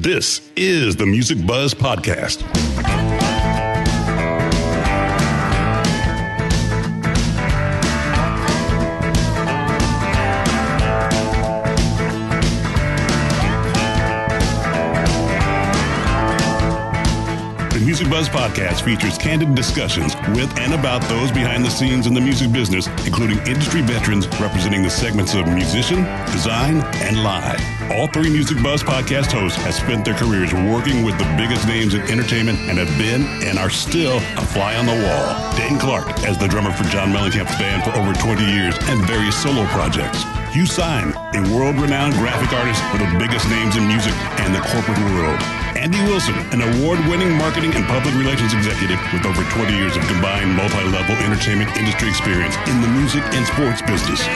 This is the Music Buzz Podcast. The Music Buzz Podcast features candid discussions with and about those behind the scenes in the music business, including industry veterans representing the segments of musician, design, and live. All three Music Buzz Podcast hosts have spent their careers working with the biggest names in entertainment and have been and are still a fly on the wall. Dane Clark as the drummer for John Mellencamp's band for over 20 years and various solo projects. Hugh Syme, a world-renowned graphic artist for the biggest names in music and the corporate world. Andy Wilson, an award-winning marketing and public relations executive with over 20 years of combined multi-level entertainment industry experience in the music and sports business.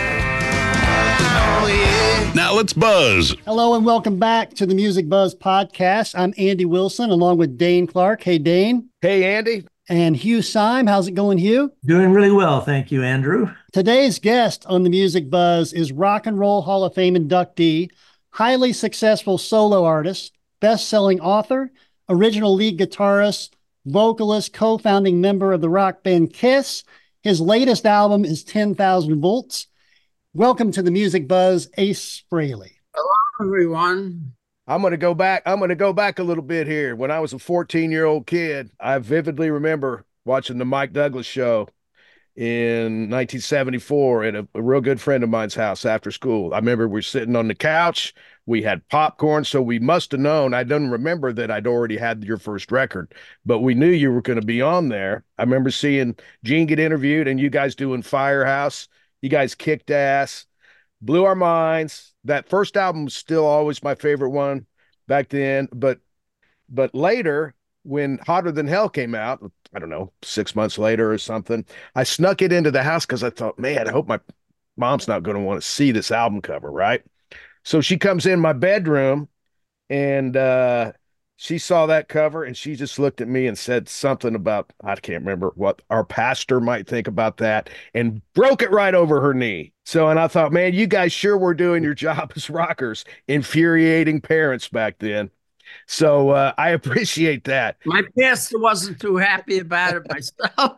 Now let's buzz. Hello and welcome back to the Music Buzz Podcast. I'm Andy Wilson along with Dane Clark. Hey, Dane. Hey, Andy. And Hugh Syme. How's it going, Hugh? Doing really well. Thank you, Andrew. Today's guest on the Music Buzz is Rock and Roll Hall of Fame inductee, highly successful solo artist, best-selling author, original lead guitarist, vocalist, co-founding member of the rock band Kiss. His latest album is 10,000 Volts. Welcome to the Music Buzz, Ace Frehley. Hello, everyone. I'm going to go back a little bit here. When I was a 14-year-old kid, I vividly remember watching the Mike Douglas show in 1974 at a real good friend of mine's house after school. I remember we were sitting on the couch. We had popcorn, so we must have known. I don't remember that I'd already had your first record, but we knew you were going to be on there. I remember seeing Gene get interviewed and you guys doing Firehouse. You guys kicked ass, blew our minds. That first album was still always my favorite one back then. But later, when Hotter Than Hell came out, I don't know, 6 months later or something, I snuck it into the house because I thought, man, I hope my mom's not going to want to see this album cover, right? So she comes in my bedroom and she saw that cover and she just looked at me and said something about, I can't remember what our pastor might think about that, and broke it right over her knee. So, and I thought, man, you guys sure were doing your job as rockers, infuriating parents back then. So I appreciate that. My pastor wasn't too happy about it myself.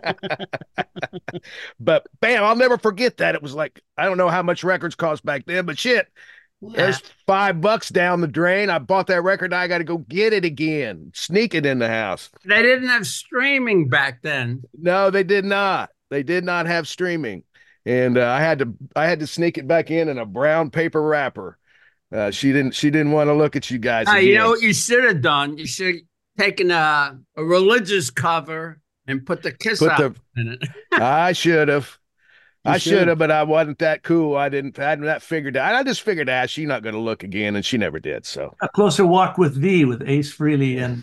But bam, I'll never forget that. It was like, I don't know how much records cost back then, but shit, there's $5 down the drain. I bought that record. I got to go get it again, sneak it in the house. They didn't have streaming back then. No, they did not. They did not have streaming. And I had to sneak it back in a brown paper wrapper. She didn't want to look at you guys. You know what you should have done? You should have taken a religious cover and put the Kiss out in it. I should have. But I wasn't that cool. I hadn't that figured out. I just figured out she's not going to look again, and she never did. So A Closer Walk with V with Ace Frehley and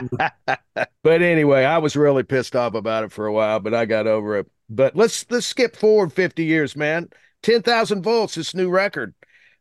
But anyway, I was really pissed off about it for a while, but I got over it. But let's skip forward 50 years, man. 10,000 Volts, this new record.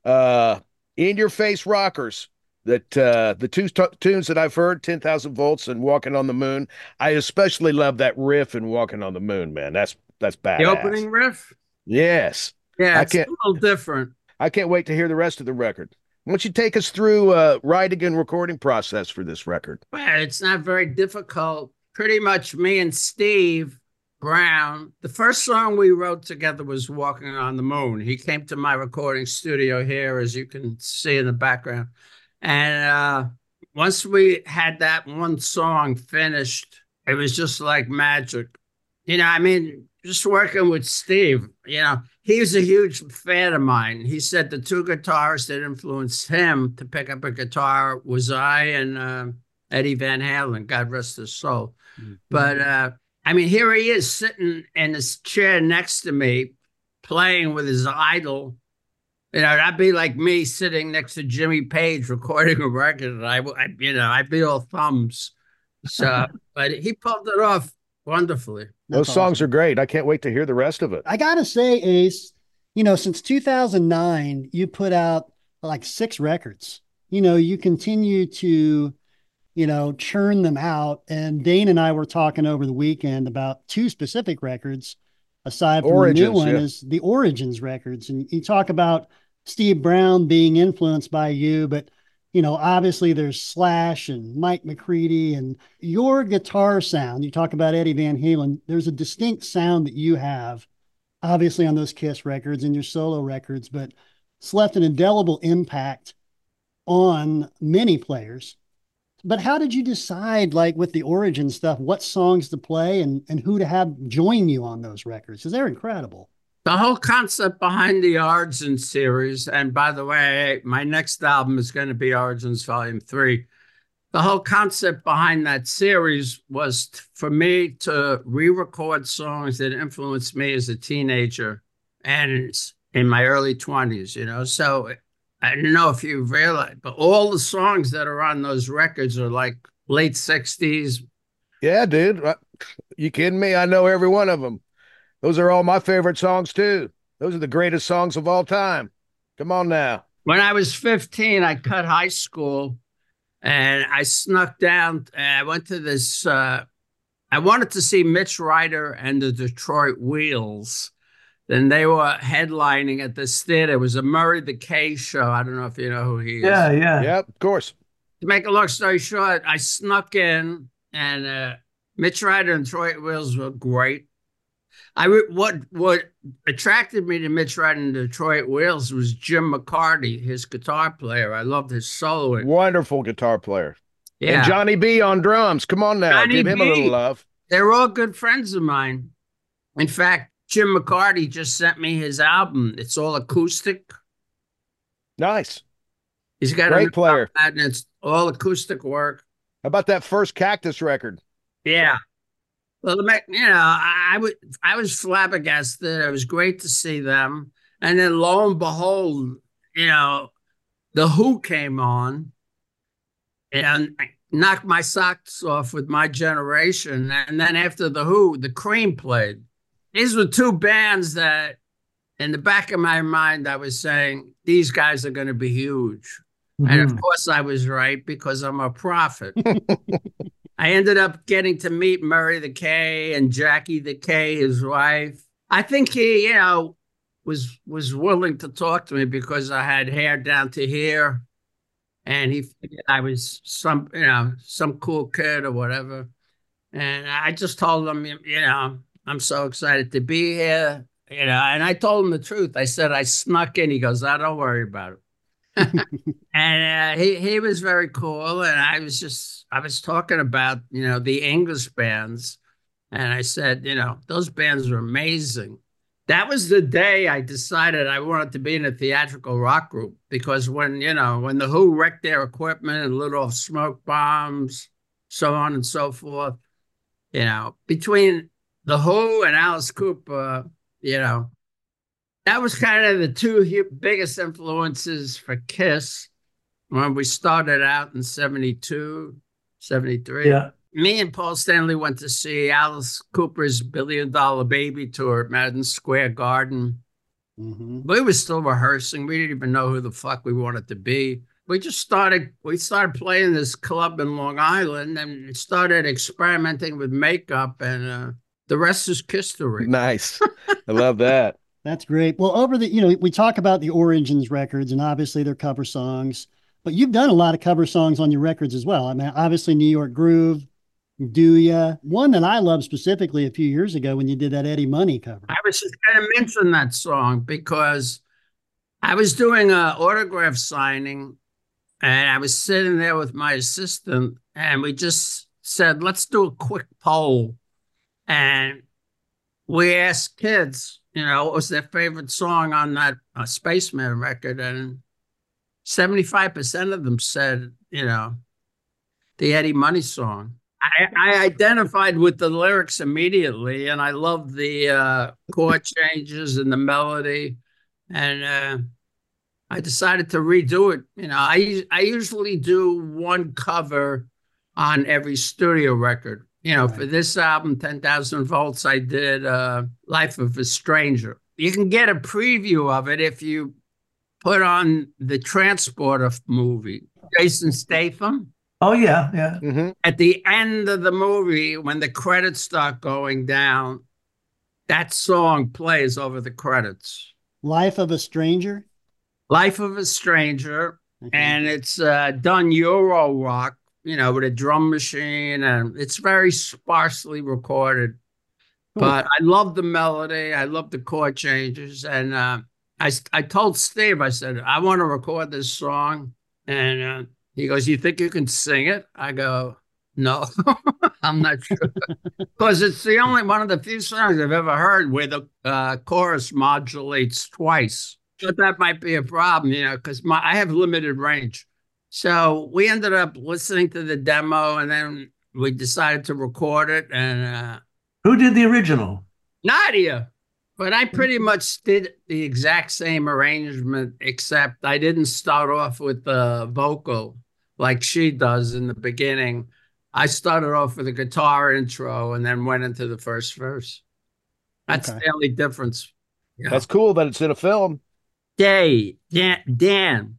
In Your Face Rockers. That the two tunes that I've heard, 10,000 Volts and Walking on the Moon. I especially love that riff in Walking on the Moon, man. That's badass. The opening riff? Yes. Yeah, it's a little different. I can't wait to hear the rest of the record. Why don't you take us through writing and recording process for this record? Well, it's not very difficult. Pretty much me and Steve Brown, the first song we wrote together was Walking on the Moon. He came to my recording studio here, as you can see in the background. And once we had that one song finished, it was just like magic. You know, I mean, just working with Steve, you know, he's a huge fan of mine. He said the two guitarists that influenced him to pick up a guitar was I and Eddie Van Halen, God rest his soul. Mm-hmm. But, I mean, here he is sitting in his chair next to me, playing with his idol. You know, that'd be like me sitting next to Jimmy Page recording a record. I'd be all thumbs. So, but he pulled it off wonderfully. Those songs are great. I can't wait to hear the rest of it. I got to say, Ace, you know, since 2009, you put out like 6 records. You know, you continue to, you know, churn them out. And Dane and I were talking over the weekend about 2 specific records, aside from the new one, is the Origins records. And you talk about Steve Brown being influenced by you, but Obviously there's Slash and Mike McCready, and your guitar sound. You talk about Eddie Van Halen. There's a distinct sound that you have, obviously on those Kiss records and your solo records, but it's left an indelible impact on many players. But how did you decide, like with the Origin stuff, what songs to play and who to have join you on those records? Because they're incredible. The whole concept behind the Origin series, and by the way, my next album is going to be Origins Volume 3. The whole concept behind that series was for me to re-record songs that influenced me as a teenager and in my early 20s, So I don't know if you realize, but all the songs that are on those records are like late 60s. Yeah, dude. You kidding me? I know every one of them. Those are all my favorite songs, too. Those are the greatest songs of all time. Come on now. When I was 15, I cut high school and I snuck down. I went to this, I wanted to see Mitch Ryder and the Detroit Wheels. Then they were headlining at this theater. It was a Murray the K show. I don't know if you know who he is. Yeah, yeah. Yep, of course. To make a long story short, I snuck in, and Mitch Ryder and Detroit Wheels were great. What attracted me to Mitch Ryder and Detroit Wheels was Jim McCarty, his guitar player. I loved his soloing. Wonderful guitar player. Yeah. And Johnny B on drums. Come on now. Johnny Give him B. a little love. They're all good friends of mine. In fact, Jim McCarty just sent me his album. It's all acoustic. Nice. He's got Great player. And it's all acoustic work. How about that first Cactus record? Yeah. Well, I was flabbergasted. It was great to see them. And then lo and behold, The Who came on and knocked my socks off with My Generation. And then after The Who, the Cream played. These were two bands that in the back of my mind, I was saying, these guys are going to be huge. Mm-hmm. And of course I was right because I'm a prophet. I ended up getting to meet Murray the K and Jackie the K, his wife. I think he, was willing to talk to me because I had hair down to here. And he figured I was some cool kid or whatever. And I just told him, I'm so excited to be here, and I told him the truth. I said, I snuck in. He goes, don't worry about it. And he was very cool. And I was talking about, the English bands. And I said, those bands are amazing. That was the day I decided I wanted to be in a theatrical rock group, because when The Who wrecked their equipment and lit off smoke bombs, so on and so forth, between The Who and Alice Cooper, that was kind of the two biggest influences for Kiss when we started out in 72, 73. Yeah. Me and Paul Stanley went to see Alice Cooper's $1 Billion Baby tour at Madison Square Garden. Mm-hmm. We were still rehearsing. We didn't even know who the fuck we wanted to be. We started playing this club in Long Island and started experimenting with makeup, and the rest is history. Nice. I love that. That's great. Well, we talk about the Origins records, and obviously they're cover songs, but you've done a lot of cover songs on your records as well. I mean, obviously New York Groove, Do Ya? One that I loved specifically a few years ago when you did that Eddie Money cover. I was just going to mention that song because I was doing an autograph signing, and I was sitting there with my assistant, and we just said, let's do a quick poll. And we asked kids, what was their favorite song on that Spaceman record. And 75% of them said, the Eddie Money song. I identified with the lyrics immediately, and I loved the chord changes and the melody. And I decided to redo it. I usually do one cover on every studio record. Right. For this album, 10,000 Volts, I did Life of a Stranger. You can get a preview of it if you put on the Transporter movie. Jason Statham. Oh, yeah, yeah. Mm-hmm. At the end of the movie, when the credits start going down, that song plays over the credits. Life of a Stranger? Life of a Stranger. Okay. and it's done Euro rock, with a drum machine, and it's very sparsely recorded. Cool. But I love the melody. I love the chord changes. And I told Steve, I said, I want to record this song. And he goes, you think you can sing it? I go, no, I'm not sure. Because it's the only one of the few songs I've ever heard where the chorus modulates twice. But that might be a problem, because I have limited range. So we ended up listening to the demo, and then we decided to record it. And Who did the original? Nadia. But I pretty much did the exact same arrangement, except I didn't start off with the vocal like she does in the beginning. I started off with a guitar intro and then went into the first verse. That's Okay. the only difference. Yeah. That's cool that it's in a film. Dan.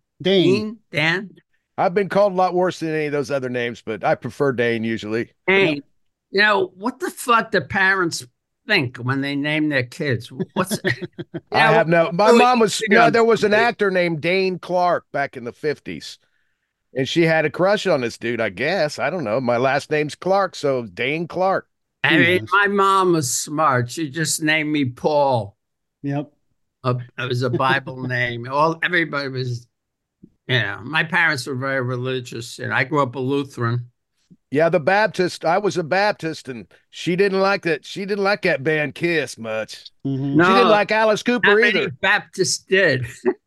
I've been called a lot worse than any of those other names, but I prefer Dane usually. Dane. What the fuck do parents think when they name their kids? I have no. My mom was. There was an actor named Dane Clark back in the 50s, and she had a crush on this dude. I guess I don't know. My last name's Clark, so Dane Clark. I mean, my mom was smart. She just named me Paul. Yep. It was a Bible name. Everybody was, my parents were very religious, and I grew up a Lutheran. Yeah, the Baptist. I was a Baptist, and she didn't like that. She didn't like that band Kiss much. Mm-hmm. No, she didn't like Alice Cooper either. Baptists did.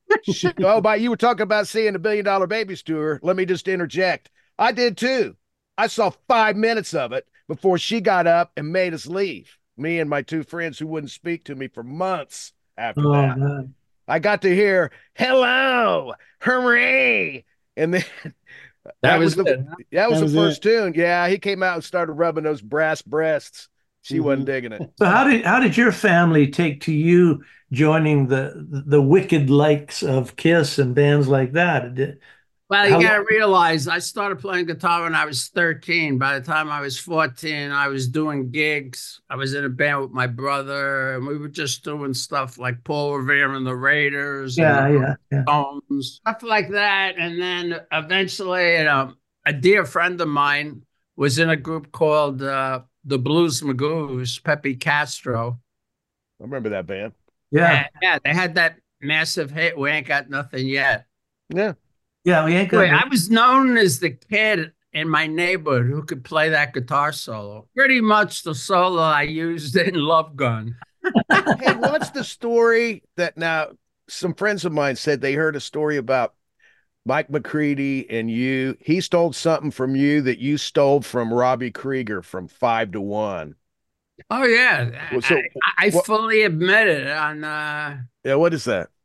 But you were talking about seeing the $1 Billion Babies tour. Let me just interject. I did too. I saw 5 minutes of it before she got up and made us leave. Me and my two friends who wouldn't speak to me for months after that. God. I got to hear hello, hooray, and then that was the first tune. Yeah, he came out and started rubbing those brass breasts. She wasn't digging it. So how did your family take to you joining the wicked likes of Kiss and bands like that? Well, you got to realize I started playing guitar when I was 13. By the time I was 14, I was doing gigs. I was in a band with my brother, and we were just doing stuff like Paul Revere and the Raiders, and Stones, stuff like that. And then eventually, a dear friend of mine was in a group called the Blues Magoos, Pepe Castro. I remember that band. Yeah, they had that massive hit, We Ain't Got Nothing Yet. Yeah. Yeah, we ain't got. I was known as the kid in my neighborhood who could play that guitar solo. Pretty much the solo I used in Love Gun. Hey, what's the story that now some friends of mine said they heard a story about Mike McCready and you? He stole something from you that you stole from Robbie Krieger from 5 to 1. Oh, yeah. Well, so, I fully admit it on yeah, what is that?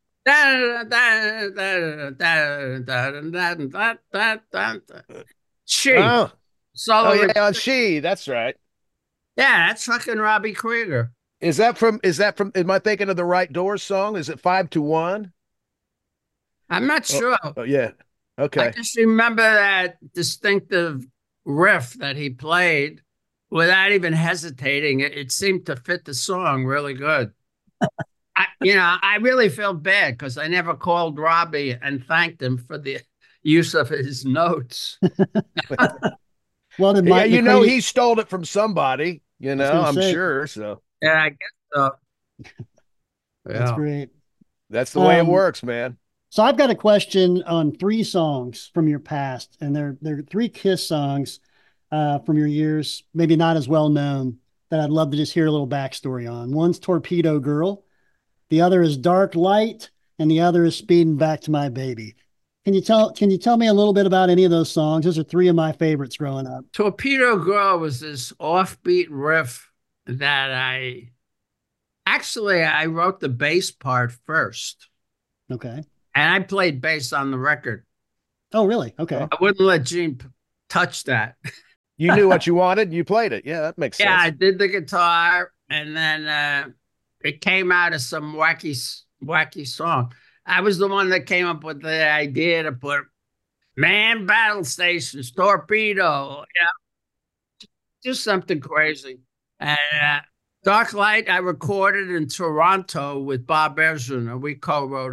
She. Oh, Solo. yeah, on She. That's right. Yeah, that's fucking Robbie Krieger. Is that from, am I thinking of the Right Doors song? Is it 5 to 1? I'm not sure. Oh, yeah. Okay. I just remember that distinctive riff that he played without even hesitating. It seemed to fit the song really good. I really feel bad because I never called Robbie and thanked him for the use of his notes. Well, did Mike he stole it from somebody, I'm sure. So yeah, I guess so. That's great. That's the way it works, man. So I've got a question on 3 songs from your past, and they're 3 Kiss songs from your years, maybe not as well known, that I'd love to just hear a little backstory on. One's Torpedo Girl, the other is Dark Light, and the other is Speeding Back to My Baby. Can you tell me a little bit about any of those songs? Those are 3 of my favorites growing up. Torpedo Girl was this offbeat riff that I wrote the bass part first. Okay. And I played bass on the record. Oh, really? Okay. I wouldn't let Gene touch that. You knew what you wanted, and you played it. Yeah, that makes sense. Yeah, I did the guitar, and then it came out as some wacky song. I was the one that came up with the idea to put Man Battle Stations, Torpedo, just something crazy. And Dark Light, I recorded in Toronto with Bob Ezrin, and we co-wrote it.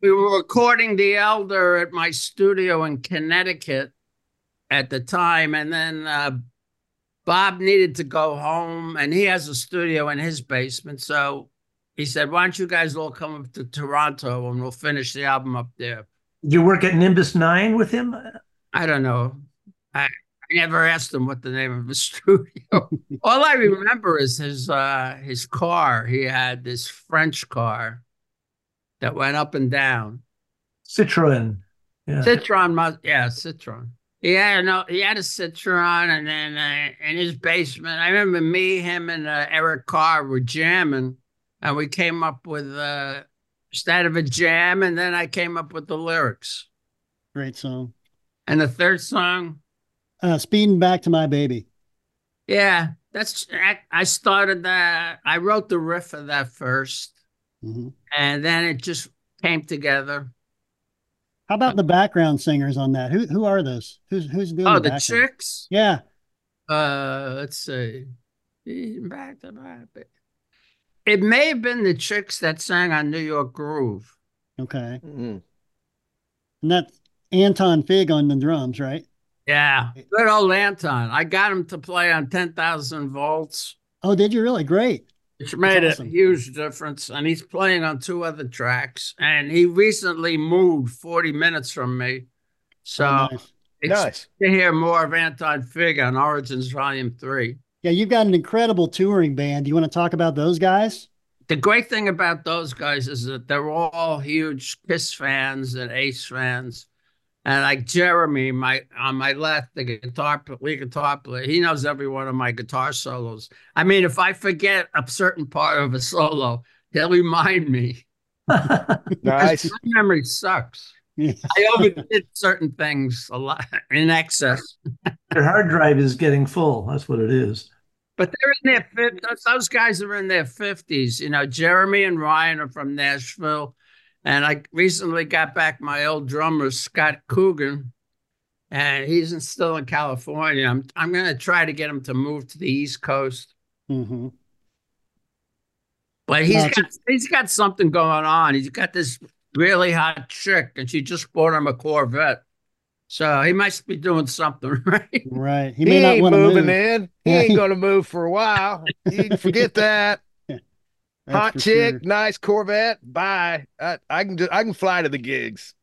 We were recording The Elder at my studio in Connecticut at the time, and then Bob needed to go home, and he has a studio in his basement. So he said, "Why don't you guys all come up to Toronto and we'll finish the album up there?" Did you work at Nimbus 9 with him? I don't know. I never asked him what the name of his studio. All I remember is his car. He had this French car that went up and down. Citroën. Yeah. Citroën. He had a Citroën, and then in his basement, I remember him, and Eric Carr were jamming, and we came up with instead of a jam, and then I came up with the lyrics. Great song. And the third song, Speeding Back to My Baby. Yeah, I started that. I wrote the riff of that first, and then it just came together. How about the background singers on that? Who are those? Who's doing the background? Chicks? Yeah. Let's see. Back to my baby. It may have been the Chicks that sang on New York Groove. Okay. And that's Anton Fig on the drums, right? Yeah. Good old Anton. I got him to play on 10,000 volts. Oh, did you really? Great. Which made a huge difference. And he's playing on 2 other tracks. And he recently moved 40 minutes from me. So nice to hear more of Anton Fig on Origins Volume 3. Yeah, you've got an incredible touring band. Do you want to talk about those guys? The great thing about those guys is that they're all huge Kiss fans and Ace fans. And like Jeremy, on my left, the lead guitar player, he knows every one of my guitar solos. I mean, if I forget a certain part of a solo, he'll remind me. Nice. My memory sucks. I overdid certain things a lot in excess. Your hard drive is getting full. That's what it is. But they're in their 50s. Those guys are in their 50s. You know, Jeremy and Ryan are from Nashville. And I recently got back my old drummer, Scott Coogan, and he's still in California. I'm going to try to get him to move to the East Coast. But he's got something going on. He's got this really hot chick, and she just bought him a Corvette. So he must be doing something, right? Right. He may not want to move. Man. He ain't going to move for a while. You can forget that. Hot chick, sure. Nice Corvette. Bye. I can fly to the gigs.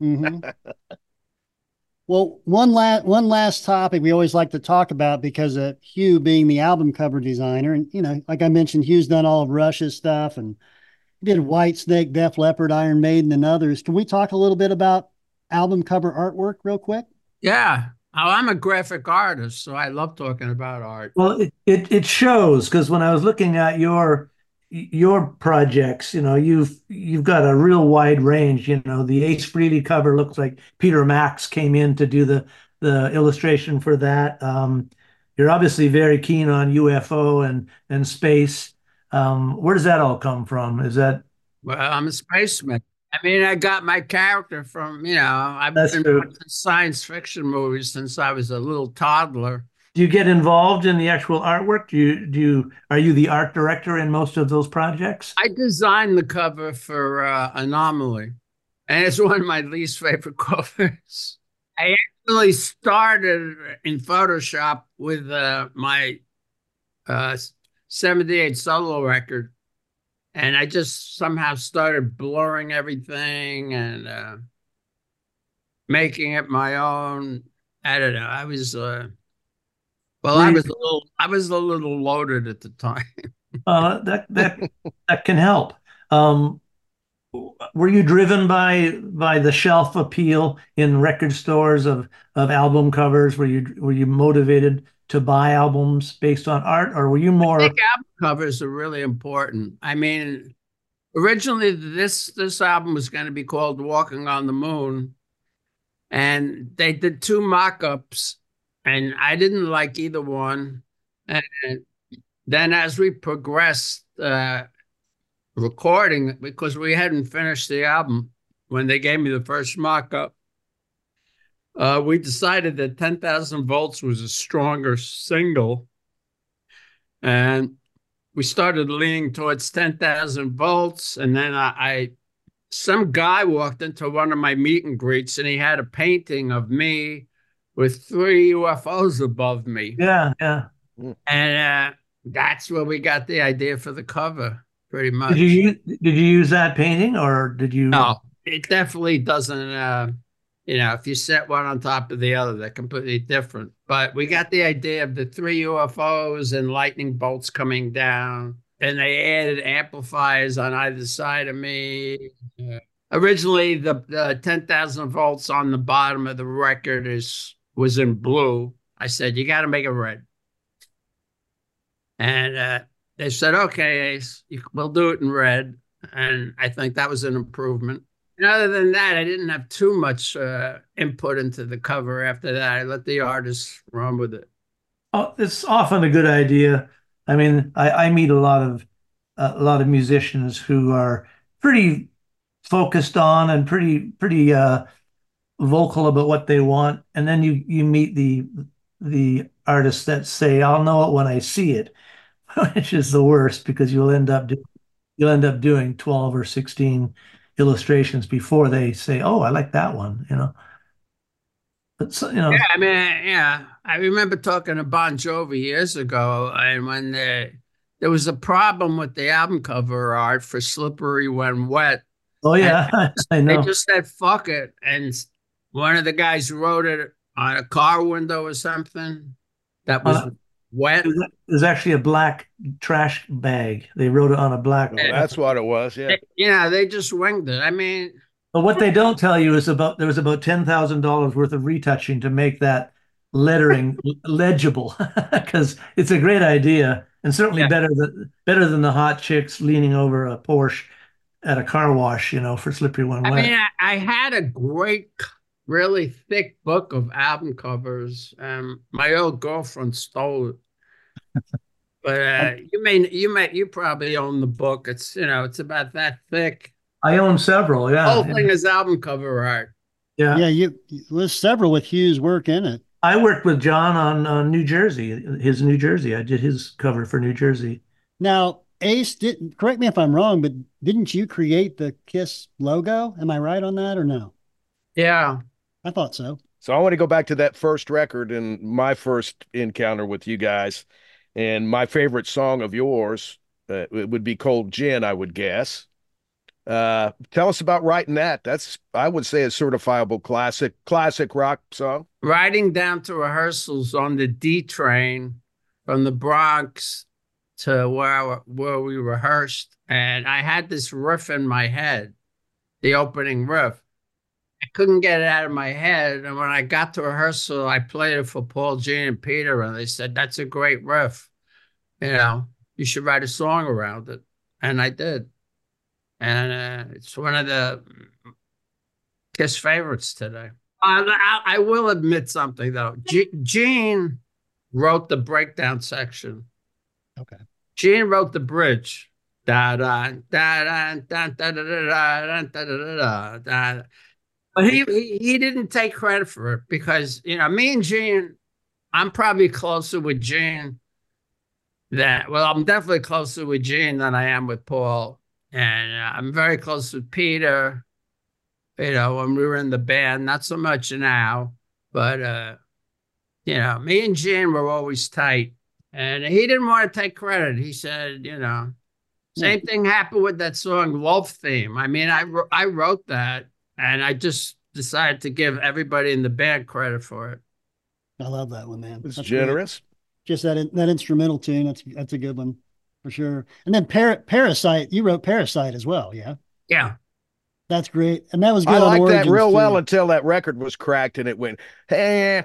Well, one last topic we always like to talk about because of Hugh being the album cover designer, and like I mentioned, Hugh's done all of Rush's stuff, and he did Whitesnake, Def Leppard, Iron Maiden, and others. Can we talk a little bit about album cover artwork real quick? Yeah. I'm a graphic artist, so I love talking about art. Well, it shows, because when I was looking at your projects, you've got a real wide range. The Ace Frehley cover looks like Peter Max came in to do the illustration for that. You're obviously very keen on UFO and space. Where does that all come from? Well, I'm a spaceman. I mean, I got my character from, I've been watching science fiction movies since I was a little toddler. Do you get involved in the actual artwork? Are you the art director in most of those projects? I designed the cover for Anomaly, and it's one of my least favorite covers. I actually started in Photoshop with my 78 solo record, and I just somehow started blurring everything and making it my own. I don't know. I was I was a little loaded at the time. That can help. Were you driven by the shelf appeal in record stores of album covers? Were you motivated to buy albums based on art, or were you more? I think album covers are really important. I mean, originally this album was going to be called Walking on the Moon, and they did 2 mock-ups, and I didn't like either one. And then as we progressed recording, because we hadn't finished the album when they gave me the first mock-up, we decided that 10,000 Volts was a stronger single. And we started leaning towards 10,000 Volts. And then I some guy walked into one of my meet and greets and he had a painting of me with 3 UFOs above me. Yeah, yeah. And that's where we got the idea for the cover, pretty much. Did you use that painting or did you? No, it definitely doesn't. If you set one on top of the other, they're completely different. But we got the idea of the 3 UFOs and lightning bolts coming down, and they added amplifiers on either side of me. Originally, the 10,000 volts on the bottom of the record was in blue. I said, you got to make it red. And they said, okay, Ace, we'll do it in red. And I think that was an improvement. And other than that, I didn't have too much input into the cover after that. I let the artists run with it. Oh, it's often a good idea. I mean, I meet a lot of musicians who are pretty focused on and pretty vocal about what they want, and then you meet the artists that say, "I'll know it when I see it," which is the worst because you'll end up doing 12 or 16 illustrations before they say, "Oh, I like that one," you know. But Yeah, I mean, yeah, I remember talking to Bon Jovi years ago, and when there was a problem with the album cover art for "Slippery When Wet." oh yeah, I They know. just said "fuck it," and one of the guys wrote it on a car window or something that was wet. It was actually a black trash bag. They wrote it on a black. Oh, that's what it was. Yeah. They just winged it. I mean, But what they don't tell you is there was about $10,000 worth of retouching to make that lettering legible because it's a great idea and certainly Yeah. better than the hot chicks leaning over a Porsche at a car wash, for Slippery When I Wet. mean, I had a great, really thick book of album covers. My old girlfriend stole it. But you probably own the book. It's about that thick. I own several, The yeah. whole thing is album cover art. Yeah. Yeah, there's several with Hugh's work in it. I worked with John on New Jersey, his New Jersey. I did his cover for New Jersey. Now, Ace, correct me if I'm wrong, but didn't you create the KISS logo? Am I right on that or no? Yeah. I thought so. So I want to go back to that first record and my first encounter with you guys. And my favorite song of yours, it would be Cold Gin, I would guess. Tell us about writing that. That's, I would say, a certifiable classic rock song. Riding down to rehearsals on the D train from the Bronx to where we rehearsed, and I had this riff in my head, the opening riff. I couldn't get it out of my head, and when I got to rehearsal, I played it for Paul, Gene, and Peter, and they said, "That's a great riff. You should write a song around it," and I did. And it's one of the KISS favorites today. I will admit something, though. Gene wrote the breakdown section. Okay. Gene wrote the bridge. Da da da da da da da da da da da. But he didn't take credit for it because me and Gene, I'm probably closer with Gene I'm definitely closer with Gene than I am with Paul, and I'm very close with Peter. When we were in the band, not so much now, but me and Gene were always tight. And he didn't want to take credit. He said, same thing happened with that song, Love Theme. I mean, I wrote that, and I just decided to give everybody in the band credit for it. I love that one, man. It's That's generous. Great. Just that instrumental tune. That's a good one for sure. And then Parasite, you wrote Parasite as well, yeah? Yeah. That's great. And that was good I on liked Origins that real too. well until that record was cracked and it went, hey.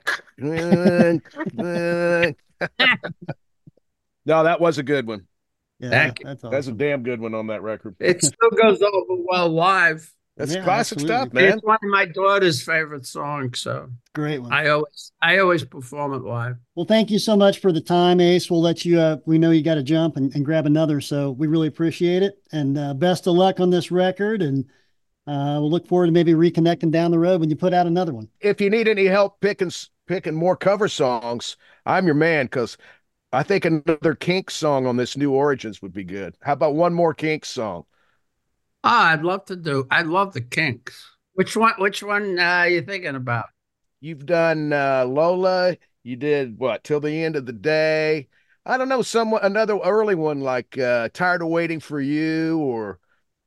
No, that was a good one. Yeah, Thank you. that's awesome. That's a damn good one on that record. It still goes over well live. That's Yeah, classic absolutely. stuff, man. It's one of my daughter's favorite songs, so Great one. I always perform it live. Well, thank you so much for the time, Ace. We'll let you, we know you got to jump and grab another, so we really appreciate it. And best of luck on this record. And we'll look forward to maybe reconnecting down the road when you put out another one. If you need any help picking more cover songs, I'm your man, because I think another Kinks song on this new Origins would be good. How about one more Kinks song? I'd love the Kinks. Which one are you thinking about? You've done Lola. You did what? Till the End of the Day. I don't know, another early one like Tired of Waiting for You, or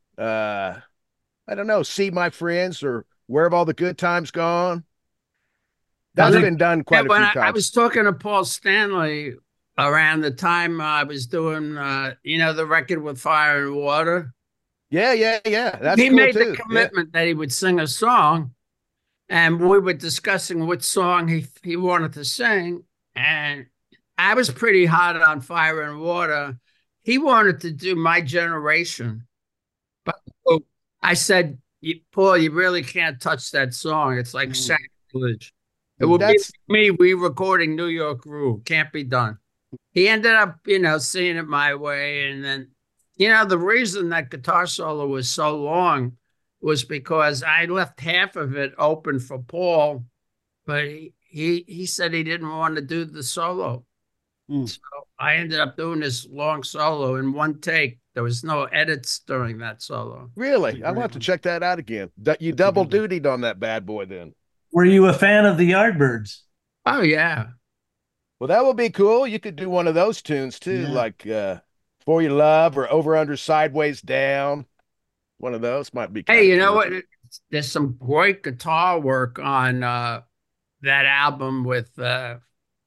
I don't know, See My Friends, or Where Have All the Good Times Gone? That's been done quite a few times. I was talking to Paul Stanley around the time I was doing, the record with Fire and Water. Yeah. That's he cool made too. the commitment that he would sing a song, and we were discussing which song he wanted to sing. And I was pretty hot on Fire and Water. He wanted to do My Generation, but I said, Paul, you really can't touch that song. It's like sacrilege. It would be me re-recording New York Groove. Can't be done. He ended up, seeing it my way. And then, the reason that guitar solo was so long was because I left half of it open for Paul, but he said he didn't want to do the solo. So I ended up doing this long solo in one take. There was no edits during that solo. Really? I'll have to check that out again. You double dutied on that bad boy then. Were you a fan of the Yardbirds? Oh, yeah. Well, that would be cool. You could do one of those tunes too, like For Your Love or Over Under Sideways Down. One of those might be. Hey, you know what? There's some great guitar work on that album with Paul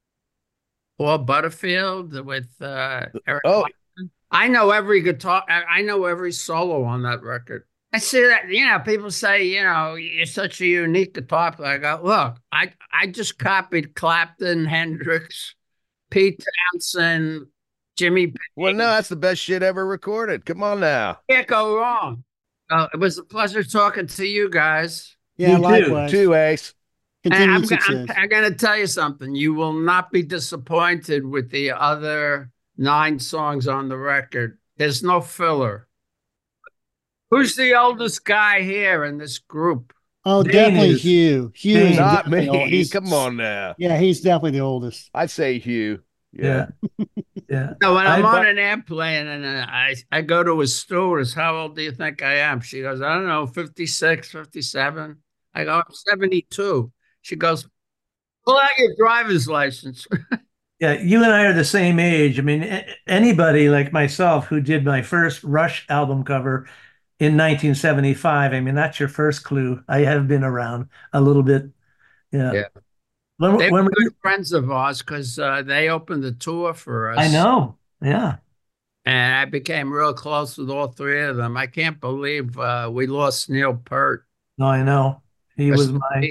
Butterfield, with Eric Clapton. I know every guitar. I know every solo on that record. I see that, people say, you're such a unique guitar player. I go, look, I just copied Clapton, Hendrix, Pete Townsend, Jimmy Page. Well, no, that's the best shit ever recorded. Come on now. Can't go wrong. It was a pleasure talking to you guys. Yeah, likewise. Too, Ace. I'm going to tell you something. You will not be disappointed with the other 9 songs on the record. There's no filler. Who's the oldest guy here in this group? Oh, definitely Hugh. Hugh is not me. Come on now. Yeah, he's definitely the oldest. I'd say Hugh. Yeah. No, when I'm on an airplane and I go to a stewardess, how old do you think I am? She goes, I don't know, 56, 57. I go, I'm 72. She goes, pull out your driver's license. Yeah, you and I are the same age. I mean, anybody like myself who did my first Rush album cover in 1975, I mean, that's your first clue. I have been around a little bit. Yeah. They were good friends of ours because they opened the tour for us. I know. Yeah. And I became real close with all 3 of them. I can't believe we lost Neil Peart. No, I know. He was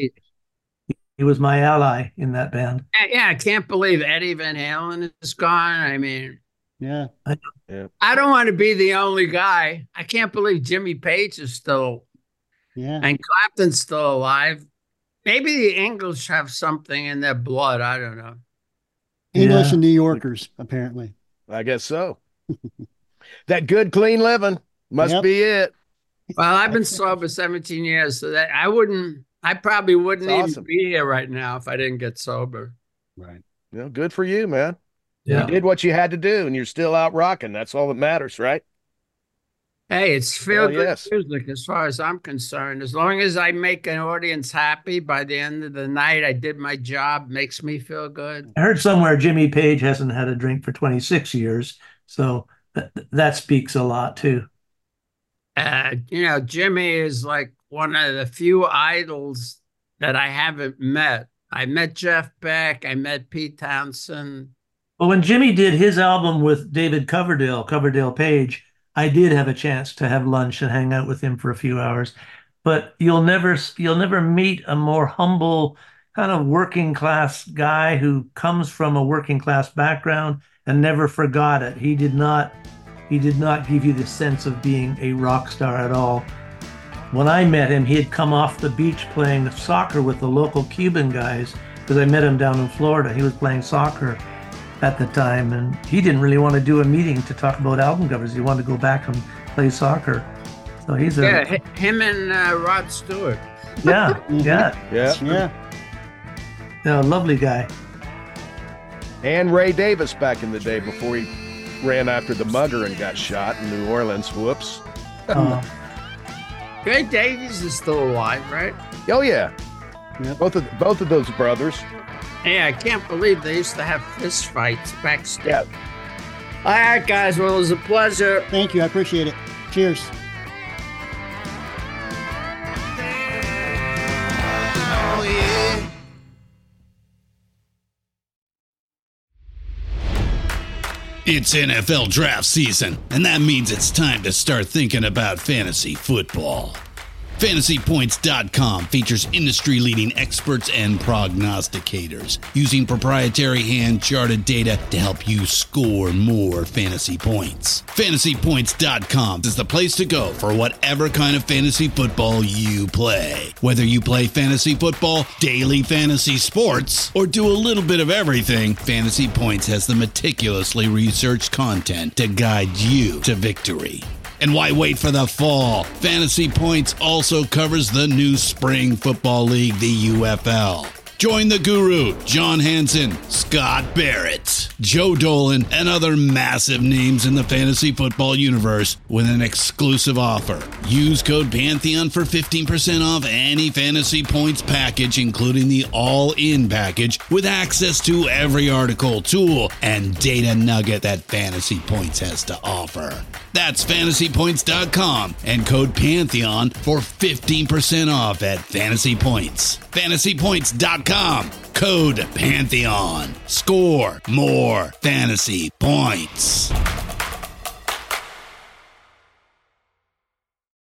my ally in that band. Yeah, I can't believe Eddie Van Halen is gone. I mean, yeah. I don't want to be the only guy. I can't believe Jimmy Page is still, and Clapton's still alive. Maybe the English have something in their blood. I don't know. English and New Yorkers, apparently. I guess so. That good, clean living must be it. Well, I've been sober 17 years, so that I probably wouldn't even be here right now if I didn't get sober. Right. Good for you, man. Yeah. You did what you had to do, and you're still out rocking. That's all that matters, right? Hey, it's feel-good music as far as I'm concerned. As long as I make an audience happy by the end of the night, I did my job, makes me feel good. I heard somewhere Jimmy Page hasn't had a drink for 26 years, so that speaks a lot, too. Jimmy is like one of the few idols that I haven't met. I met Jeff Beck. I met Pete Townsend. Well, when Jimmy did his album with David Coverdale Page, I did have a chance to have lunch and hang out with him for a few hours. But you'll never meet a more humble kind of working class guy who comes from a working class background and never forgot it. He did not give you the sense of being a rock star at all. When I met him, he had come off the beach playing soccer with the local Cuban guys because I met him down in Florida. He was playing soccer at the time, and he didn't really want to do a meeting to talk about album covers. He wanted to go back and play soccer. So he's him and Rod Stewart. Yeah. Lovely guy. And Ray Davis back in the day before he ran after the mugger and got shot in New Orleans. Whoops. Gray Davies is still alive, right? Oh yeah, Yep. both of those brothers. Yeah, I can't believe they used to have fist fights backstage. Yeah. All right, guys. Well, it was a pleasure. Thank you. I appreciate it. Cheers. It's NFL draft season, and that means it's time to start thinking about fantasy football. FantasyPoints.com features industry-leading experts and prognosticators using proprietary hand-charted data to help you score more fantasy points. FantasyPoints.com is the place to go for whatever kind of fantasy football you play. Whether you play fantasy football, daily fantasy sports, or do a little bit of everything, Fantasy Points has the meticulously researched content to guide you to victory. And why wait for the fall? Fantasy Points also covers the new spring football league, the UFL. Join the guru, John Hansen, Scott Barrett, Joe Dolan, and other massive names in the fantasy football universe with an exclusive offer. Use code Pantheon for 15% off any Fantasy Points package, including the all-in package, with access to every article, tool, and data nugget that Fantasy Points has to offer. That's FantasyPoints.com and code Pantheon for 15% off at Fantasy Points. FantasyPoints.com, code Pantheon. Score more fantasy points.